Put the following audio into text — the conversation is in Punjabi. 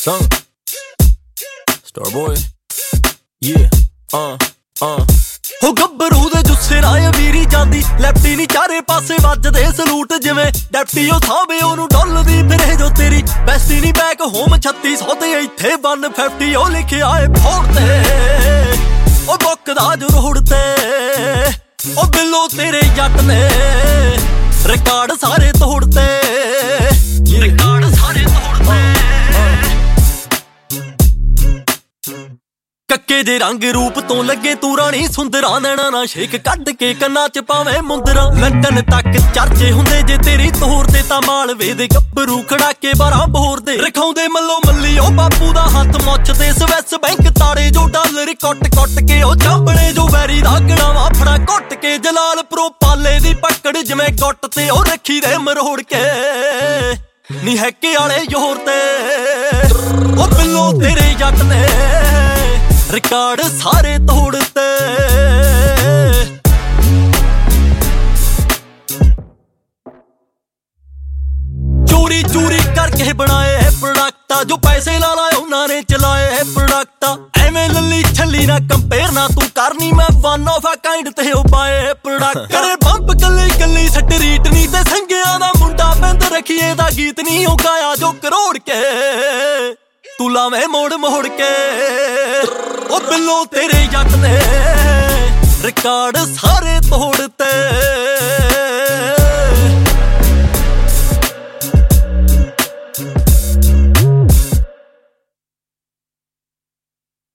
Song Starboy ਹੋ ਗੱਭਰੂ ਦੇ ਜੁੱਸੇ ਰਾਏ ਵੀਰੀ ਜਾਂਦੀ ਲੈਫਟੀ ਨੀ ਚਾਰੇ ਪਾਸੇ ਵੱਜਦੇ ਸਲੂਟ ਜਿਵੇਂ ਡੈਪਟੀ ਉਹ ਸਾਹਵੇ ਉਹਨੂੰ ਡੁੱਲਦੀ ਫਿਰੇ ਜੋ ਤੇਰੀ ਬੈਸਟੀ ਨੀ ਬੈਕ ਹੋਮ 3600 ਤੇ ਇੱਥੇ 150 ਉਹ ਲਿਖਿਆ ਏ ਫੋੜ ਤੇ ਉਹ ਬੁੱਕਦਾ ਜੋ ਰੋੜ ਤੇ ਉਹ ਬਿੱਲੋ ਤੇਰੇ ਜੱਟ ਨੇ ਰਿਕਾਰਡ ਸਾਰੇ ਤੋੜਤੇ ਕੱਕੇ ਜੇ ਰੰਗ ਰੂਪ ਤੋਂ ਲੱਗੇ ਤੂੰ ਰਾਣੀ ਸੁੰਦਰਾਂ ਨੈਣਾ ਨਾ ਸ਼ੇਕ ਕੱਢ ਕੇ ਕੰਨਾਂ ਚ ਪਾਵੇਂ ਮੁੰਦਰਾਂ ਲੰਡਨ ਤੱਕ ਚਰਚੇ ਹੁੰਦੇ ਜੇ ਤੇਰੀ ਤੋਰ ਤੇ ਤਾਂ ਮਾਲਵੇ ਦੇ ਗੱਭਰੂ ਖੜਾ ਕੇ 12 ਬੋਰ ਦੇ ਰਖਾਉਂਦੇ ਮੱਲੋ ਮੱਲੀ ਉਹ ਬਾਪੂ ਦਾ ਹੱਥ ਮੁੱਛ ਤੇ ਸਵਿਸ ਬੈਂਕ ਤਾੜੇ ਜੋ ਡਾਲਰ ਕੁੱਟ ਕੇ ਉਹ ਚਾਂਬਣੇ ਜੋ ਵੈਰੀ ਦਾ ਗਣਾਵਾ ਫੜਾ ਘੁੱਟ ਕੇ ਜਲਾਲਪੁਰੋਂ ਪਾਲੇ ਦੀ ਪਕੜ ਜਿਵੇਂ ਗੁੱਟ ਤੇ ਉਹ ਰੱਖੀ ਦੇ ਮਰੋੜ ਕੇ ਨੀ ਹੈਕੇ ਵਾਲੇ ਜ਼ੋਰ ਤੇ ਉਹ ਬਿੱਲੋ ਤੇਰੇ ਜੱਟ ਨੇ ਰਿਕਾਰਡ ਸਾਰੇ ਤੋੜਤੇ ਚੋਰੀ ਚੋਰੀ ਕਰਕੇ ਬਣਾਏ ਪ੍ਰੋਡਕਟ ਜੋ ਪੈਸੇ ਲਾ ਲਾਏ ਉਹਨਾਂ ਨੇ ਚਲਾਏ ਪ੍ਰੋਡਕਟ ਐਵੇਂ ਲੱਲੀ ਛੱਲੀ ਨਾ ਕੰਪੇਅਰ ਨਾ ਤੂੰ ਕਰਨੀ ਮੈਂ ਵਨ ਆਫ ਅ ਕਾਈਂਡ ਤੇ ਉਹ ਪਾਏ ਪ੍ਰੋਡਕਟ ਕਰੇ ਬੰਪ ਕੱਲੀ ਕੱਲੀ ਸਟਰੀਟ ਨਹੀਂ ਤੇ ਸੰਗਿਆਂ ਦਾ ਮੁੰਡਾ ਬੰਦ ਰਖੀਏ ਦਾ ਗੀਤ ਨਹੀਂ ਉਹ ਗਾਇਆ ਜੋ ਕਰੋੜ ਕੇ ਤੂੰ ਲਾਵੇਂ ਮੋੜ ਮੋੜ ਕੇ ਉਹ ਬਿੱਲੋ ਤੇਰੇ ਜੱਟ ਨੇ ਰਿਕਾਰਡ ਸਾਰੇ ਤੋੜਤੇ